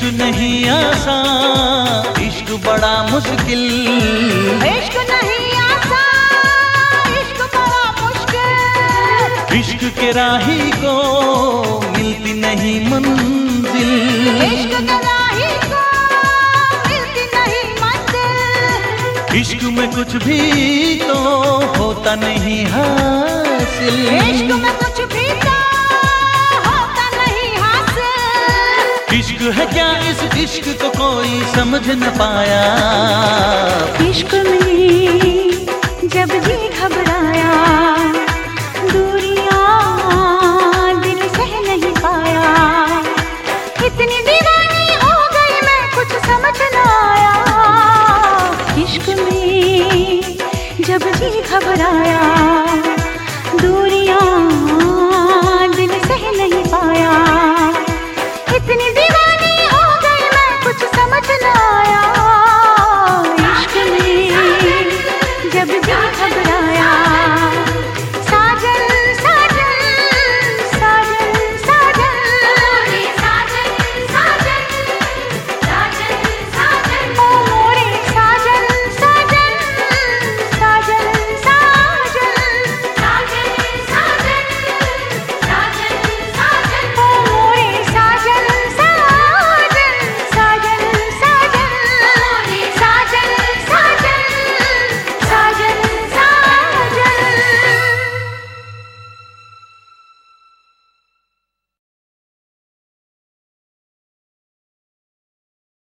नहीं आसान, इश्क बड़ा मुश्किल। इश्क नहीं आसान, इश्क बड़ा मुश्किल। इश्क के राही को मिलती नहीं मंजिल। इश्क के राही को मिलती नहीं मंजिल। इश्क में कुछ भी तो होता नहीं हासिल। इश्क में कुछ भी तो होता नहीं हासिल। इश्क है क्या इस इश्क को कोई समझ न पाया। इश्क में जब जी घबराया, दूरियां दिल सह नहीं पाया। इतनी दीवानी हो गई मैं कुछ समझ न आया। इश्क में जब जी घबराया,